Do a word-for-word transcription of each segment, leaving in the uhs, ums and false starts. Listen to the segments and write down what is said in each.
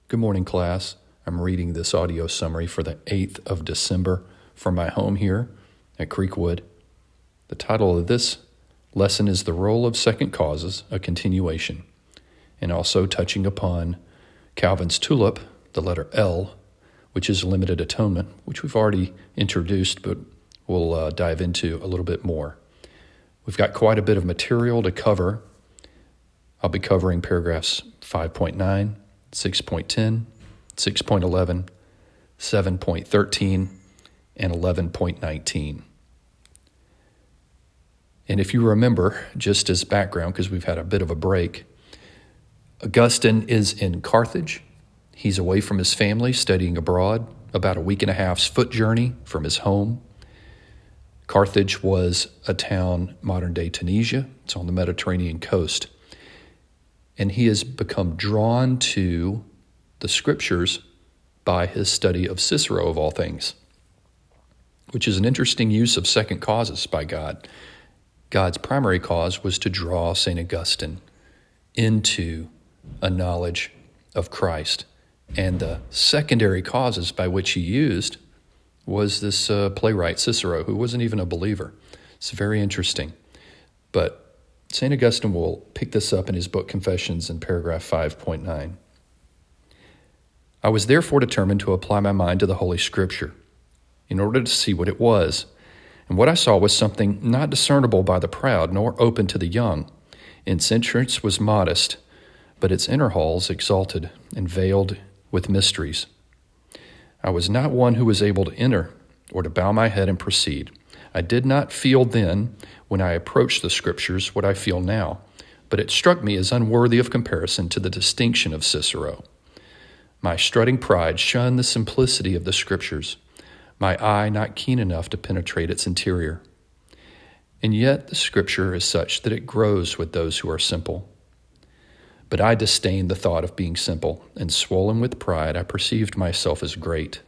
Good morning, class. I'm reading this audio summary for the eighth of December from my home here at Creekwood. The title of this lesson is The Role of Second Causes, a Continuation, and also touching upon Calvin's tulip, the letter L, which is limited atonement, which we've already introduced, but we'll uh, dive into a little bit more. We've got quite a bit of material to cover. I'll be covering paragraphs five point nine, six point ten, six point eleven, seven point thirteen, and eleven point nineteen. And if you remember, just as background, because we've had a bit of a break, Augustine is in Carthage. He's away from his family, studying abroad, about a week and a half's foot journey from his home. Carthage was a town, modern-day Tunisia. It's on the Mediterranean coast. And he has become drawn to the scriptures by his study of Cicero, of all things, which is an interesting use of second causes by God. God's primary cause was to draw Saint Augustine into a knowledge of Christ. And the secondary causes by which he used was this uh, playwright Cicero, who wasn't even a believer. It's very interesting. But Saint Augustine will pick this up in his book Confessions in paragraph five point nine. I was therefore determined to apply my mind to the Holy Scripture in order to see what it was. And what I saw was something not discernible by the proud, nor open to the young. Its entrance was modest, but its inner halls exalted and veiled with mysteries. I was not one who was able to enter or to bow my head and proceed. I did not feel then, when I approached the Scriptures, what I feel now, but it struck me as unworthy of comparison to the distinction of Cicero. My strutting pride shunned the simplicity of the Scriptures, my eye not keen enough to penetrate its interior. And yet the Scripture is such that it grows with those who are simple. But I disdained the thought of being simple, and swollen with pride, I perceived myself as great.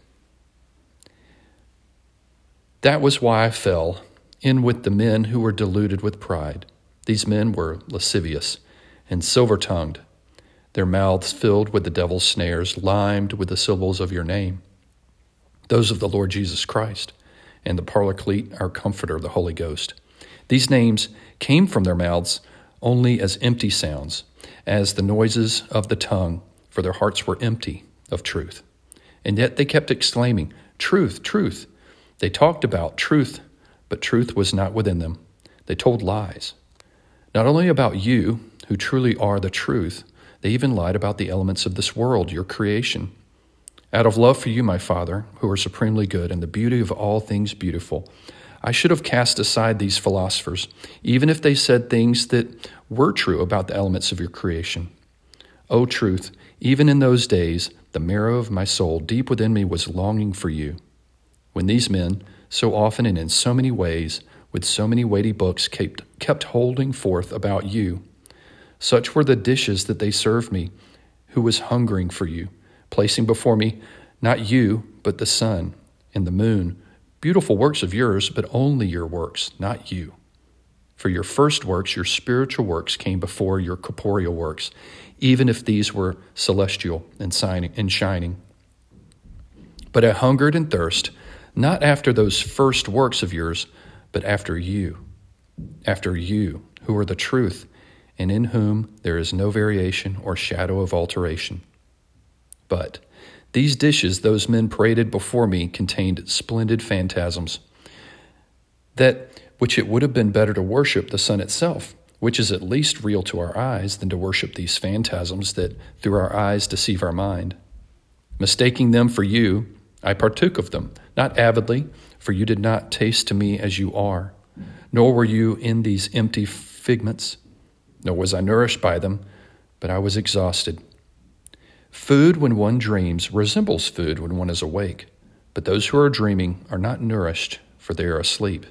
That was why I fell in with the men who were deluded with pride. These men were lascivious and silver-tongued, their mouths filled with the devil's snares, limed with the syllables of your name, those of the Lord Jesus Christ, and the Paraclete, our Comforter, the Holy Ghost. These names came from their mouths only as empty sounds, as the noises of the tongue, for their hearts were empty of truth. And yet they kept exclaiming, "Truth, truth." They talked about truth, but truth was not within them. They told lies, not only about you, who truly are the truth, they even lied about the elements of this world, your creation. Out of love for you, my Father, who are supremely good, and the beauty of all things beautiful, I should have cast aside these philosophers, even if they said things that were true about the elements of your creation. O truth, even in those days, the marrow of my soul deep within me was longing for you. When these men, so often and in so many ways, with so many weighty books, kept, kept holding forth about you, such were the dishes that they served me, who was hungering for you, placing before me not you, but the sun and the moon, beautiful works of yours, but only your works, not you. For your first works, your spiritual works, came before your corporeal works, even if these were celestial and shining. But I hungered and thirst, not after those first works of yours, but after you, after you, who are the truth, and in whom there is no variation or shadow of alteration. But these dishes those men paraded before me contained splendid phantasms, that which it would have been better to worship the sun itself, which is at least real to our eyes, than to worship these phantasms that through our eyes deceive our mind. Mistaking them for you, I partook of them, not avidly, for you did not taste to me as you are, nor were you in these empty figments, nor was I nourished by them, but I was exhausted. Food when one dreams resembles food when one is awake, but those who are dreaming are not nourished, for they are asleep.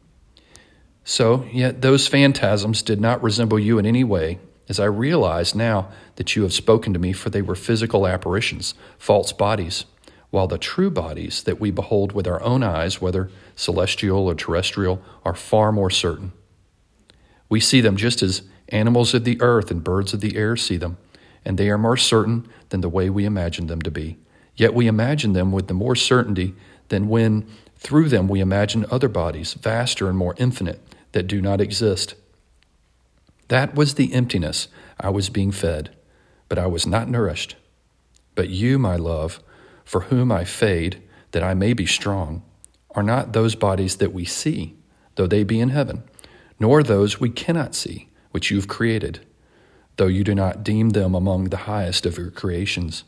So, yet those phantasms did not resemble you in any way, as I realize now that you have spoken to me, for they were physical apparitions, false bodies, while the true bodies that we behold with our own eyes, whether celestial or terrestrial, are far more certain. We see them just as animals of the earth and birds of the air see them, and they are more certain than the way we imagine them to be. Yet we imagine them with the more certainty than when, through them, we imagine other bodies, vaster and more infinite, that do not exist. That was the emptiness I was being fed, but I was not nourished. But you, my love, for whom I fade, that I may be strong, are not those bodies that we see, though they be in heaven, nor those we cannot see, which you've created, though you do not deem them among the highest of your creations.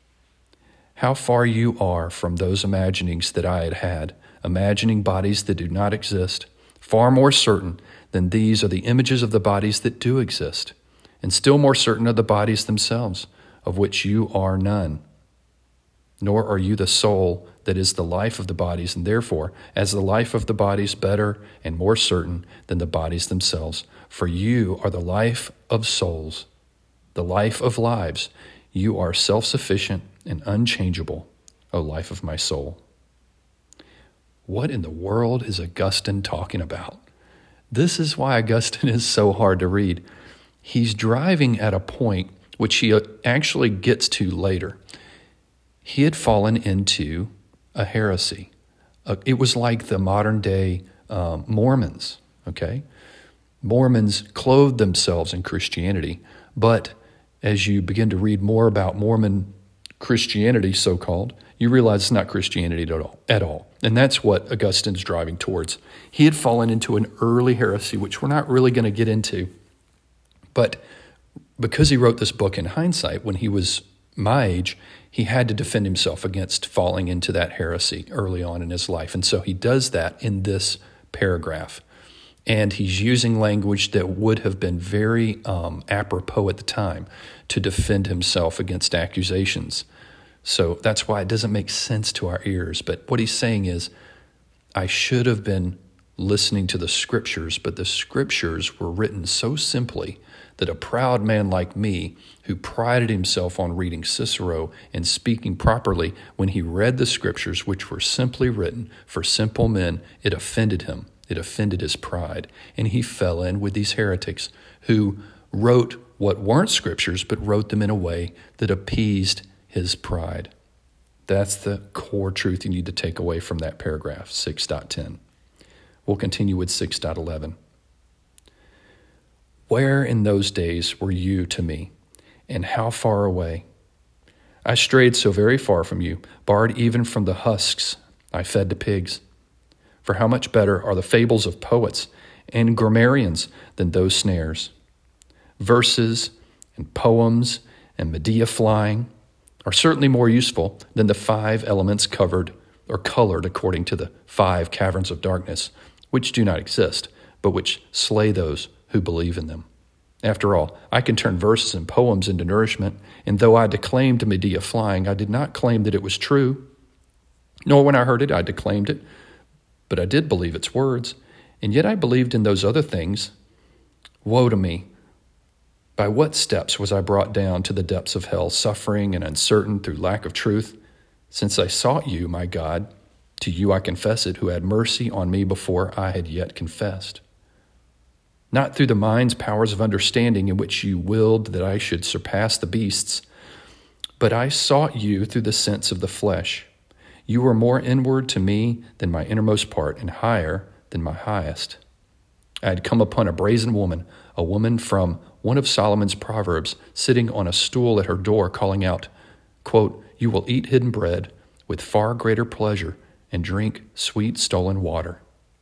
How far you are from those imaginings that I had had, imagining bodies that do not exist, far more certain than these are the images of the bodies that do exist, and still more certain are the bodies themselves, of which you are none. Nor are you the soul that is the life of the bodies, and therefore, as the life of the bodies, better and more certain than the bodies themselves. For you are the life of souls, the life of lives. You are self-sufficient and unchangeable, O life of my soul. What in the world is Augustine talking about? This is why Augustine is so hard to read. He's driving at a point which he actually gets to later. He had fallen into a heresy. Uh, it was like the modern day um, Mormons, okay? Mormons clothed themselves in Christianity, but as you begin to read more about Mormon Christianity, so-called, you realize it's not Christianity at all, at all. And that's what Augustine's driving towards. He had fallen into an early heresy, which we're not really going to get into. But because he wrote this book in hindsight, when he was my age, he had to defend himself against falling into that heresy early on in his life. And so he does that in this paragraph. And he's using language that would have been very um, apropos at the time to defend himself against accusations. So that's why it doesn't make sense to our ears. But what he's saying is, I should have been listening to the scriptures, but the scriptures were written so simply that a proud man like me, who prided himself on reading Cicero and speaking properly, when he read the scriptures, which were simply written for simple men, it offended him. It offended his pride. And he fell in with these heretics who wrote what weren't scriptures, but wrote them in a way that appeased his pride. That's the core truth you need to take away from that paragraph, six point ten. We'll continue with six point eleven. Where in those days were you to me, and how far away? I strayed so very far from you, barred even from the husks I fed to pigs. For how much better are the fables of poets and grammarians than those snares? Verses and poems and Medea flying are certainly more useful than the five elements covered or colored according to the five caverns of darkness, which do not exist, but which slay those who believe in them. After all, I can turn verses and poems into nourishment, and though I declaimed Medea flying, I did not claim that it was true, nor when I heard it I declaimed it, but I did believe its words, and yet I believed in those other things. Woe to me! By what steps was I brought down to the depths of hell, suffering and uncertain through lack of truth? Since I sought you, my God, to you I confess it, who had mercy on me before I had yet confessed. Not through the mind's powers of understanding in which you willed that I should surpass the beasts, but I sought you through the sense of the flesh. You were more inward to me than my innermost part, and higher than my highest. I had come upon a brazen woman, a woman from one of Solomon's proverbs, sitting on a stool at her door, calling out, quote, you will eat hidden bread with far greater pleasure and drink sweet stolen water.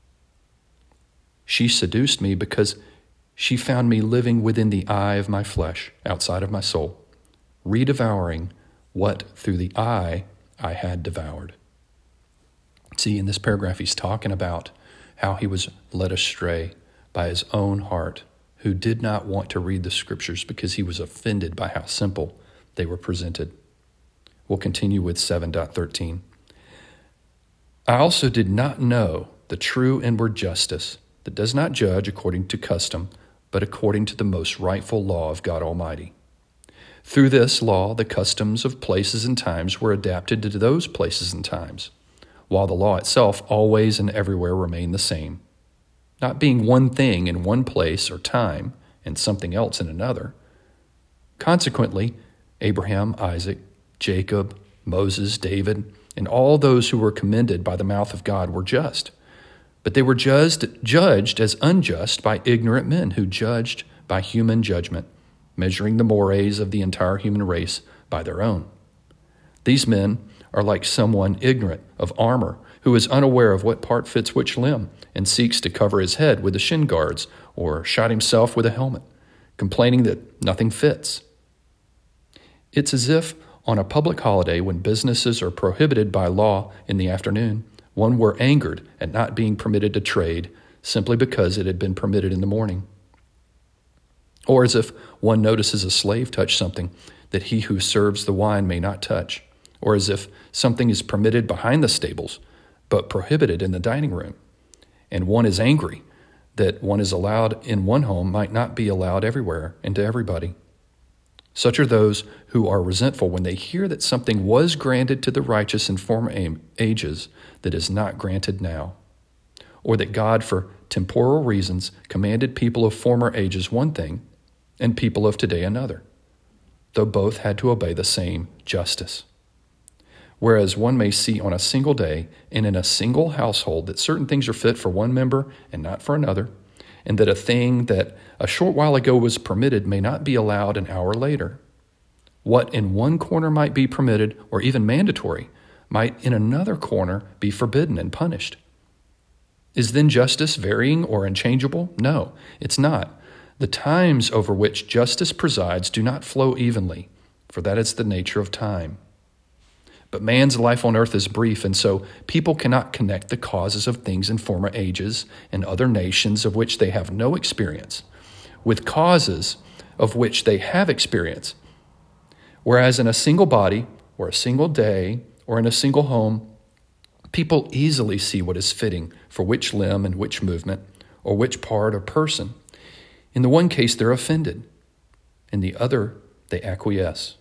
She seduced me because she found me living within the eye of my flesh, outside of my soul, redevouring what through the eye I had devoured. See, in this paragraph, he's talking about how he was led astray by his own heart, who did not want to read the scriptures because he was offended by how simple they were presented. We'll continue with seven point thirteen. I also did not know the true inward justice that does not judge according to custom, but according to the most rightful law of God Almighty. Through this law, the customs of places and times were adapted to those places and times, while the law itself always and everywhere remained the same, not being one thing in one place or time and something else in another. Consequently, Abraham, Isaac, Jacob, Moses, David, and all those who were commended by the mouth of God were just. But they were judged, judged as unjust by ignorant men who judged by human judgment, measuring the mores of the entire human race by their own. These men are like someone ignorant of armor, who is unaware of what part fits which limb, and seeks to cover his head with the shin guards, or shot himself with a helmet, complaining that nothing fits. It's as if on a public holiday when businesses are prohibited by law in the afternoon, one were angered at not being permitted to trade simply because it had been permitted in the morning. Or as if one notices a slave touch something that he who serves the wine may not touch, or as if something is permitted behind the stables but prohibited in the dining room, and one is angry that one is allowed in one home might not be allowed everywhere and to everybody. Such are those who are resentful when they hear that something was granted to the righteous in former ages that is not granted now, or that God, for temporal reasons, commanded people of former ages one thing and people of today another, though both had to obey the same justice. Whereas one may see on a single day and in a single household that certain things are fit for one member and not for another, and that a thing that a short while ago was permitted may not be allowed an hour later. What in one corner might be permitted or even mandatory might in another corner be forbidden and punished. Is then justice varying or unchangeable? No, it's not. The times over which justice presides do not flow evenly, for that is the nature of time. But man's life on earth is brief, and so people cannot connect the causes of things in former ages and other nations of which they have no experience with causes of which they have experience. Whereas in a single body, or a single day, or in a single home, people easily see what is fitting for which limb and which movement, or which part or person. In the one case, they're offended. In the other, they acquiesce.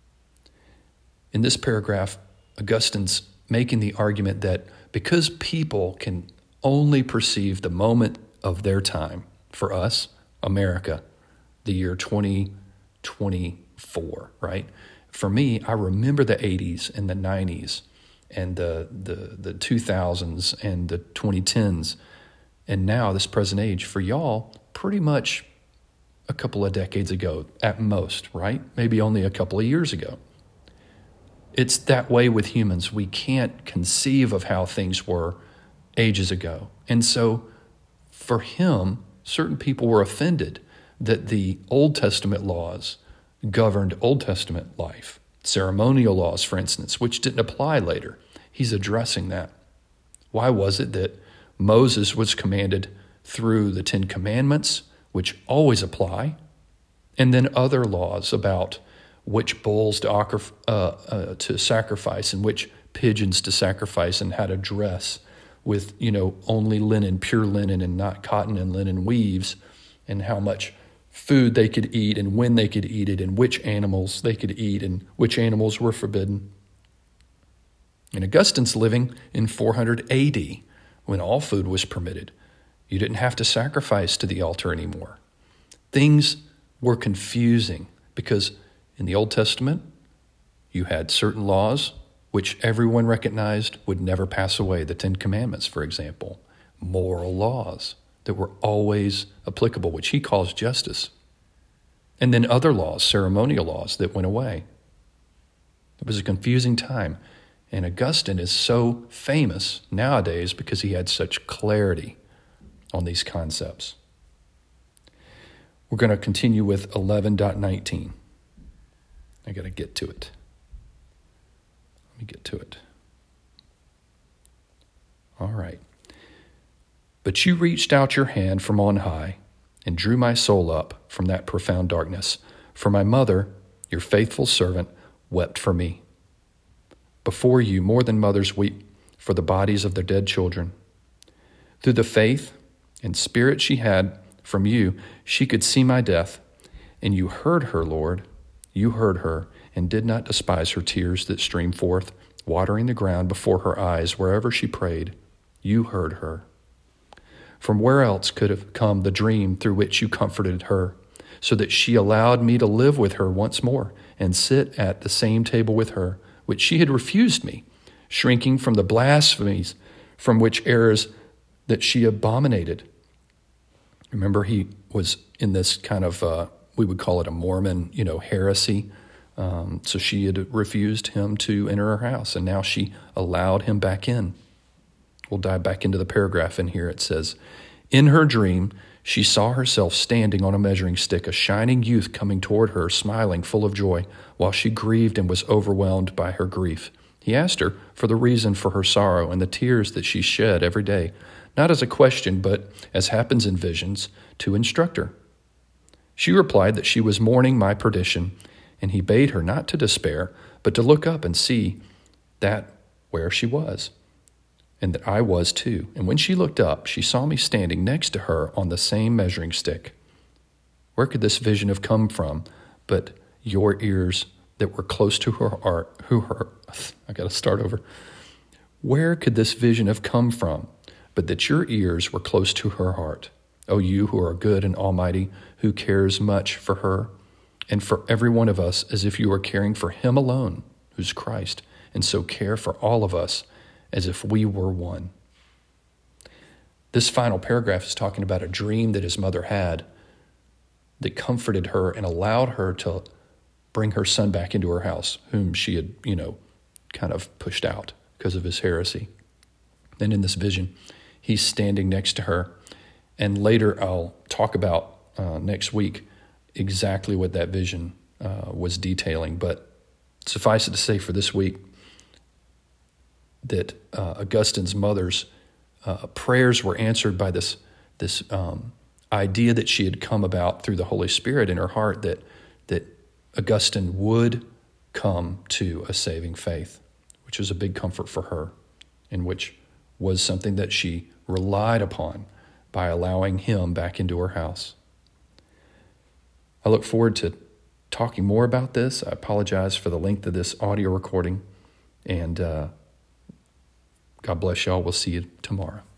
In this paragraph, Augustine's making the argument that because people can only perceive the moment of their time, for us, America, the year twenty twenty-four, right? For me, I remember the eighties and the nineties and the, the, the two thousands and the twenty tens, and now this present age. For y'all, pretty much a couple of decades ago at most, right? Maybe only a couple of years ago. It's that way with humans. We can't conceive of how things were ages ago. And so for him, certain people were offended that the Old Testament laws governed Old Testament life. Ceremonial laws, for instance, which didn't apply later. He's addressing that. Why was it that Moses was commanded through the Ten Commandments, which always apply, and then other laws about which bulls to, uh, uh, to sacrifice and which pigeons to sacrifice and how to dress with, you know, only linen, pure linen and not cotton and linen weaves, and how much food they could eat and when they could eat it and which animals they could eat and which animals were forbidden. And Augustine's living in four hundred A D when all food was permitted. You didn't have to sacrifice to the altar anymore. Things were confusing because in the Old Testament, you had certain laws which everyone recognized would never pass away. The Ten Commandments, for example, moral laws that were always applicable, which he calls justice. And then other laws, ceremonial laws that went away. It was a confusing time. And Augustine is so famous nowadays because he had such clarity on these concepts. We're going to continue with eleven point nineteen. I got to get to it. Let me get to it. All right. But you reached out your hand from on high and drew my soul up from that profound darkness. For my mother, your faithful servant, wept for me. Before you, more than mothers weep for the bodies of their dead children. Through the faith and spirit she had from you, she could see my death, and you heard her, Lord. You heard her and did not despise her tears that streamed forth, watering the ground before her eyes wherever she prayed. You heard her. From where else could have come the dream through which you comforted her, so that she allowed me to live with her once more and sit at the same table with her, which she had refused me, shrinking from the blasphemies from which errors that she abominated. Remember, he was in this kind of, uh, we would call it a Mormon, you know, heresy. Um, so she had refused him to enter her house, and now she allowed him back in. We'll dive back into the paragraph in here. It says, in her dream, she saw herself standing on a measuring stick, a shining youth coming toward her, smiling, full of joy, while she grieved and was overwhelmed by her grief. He asked her for the reason for her sorrow and the tears that she shed every day, not as a question, but, as happens in visions, to instruct her. She replied that she was mourning my perdition, and he bade her not to despair, but to look up and see that where she was, and that I was too. And when she looked up, she saw me standing next to her on the same measuring stick. Where could this vision have come from but your ears that were close to her heart? Who her? I got to start over. Where could this vision have come from but that your ears were close to her heart? O you who are good and almighty, who cares much for her and for every one of us as if you were caring for him alone, who's Christ, and so care for all of us as if we were one. This final paragraph is talking about a dream that his mother had that comforted her and allowed her to bring her son back into her house, whom she had, you know, kind of pushed out because of his heresy. Then in this vision, he's standing next to her. And later I'll talk about uh, next week exactly what that vision uh, was detailing. But suffice it to say for this week that uh, Augustine's mother's uh, prayers were answered by this, this um, idea that she had come about through the Holy Spirit in her heart, that, that Augustine would come to a saving faith, which was a big comfort for her, and which was something that she relied upon by allowing him back into her house. I look forward to talking more about this. I apologize for the length of this audio recording, and uh, God bless y'all. We'll see you tomorrow.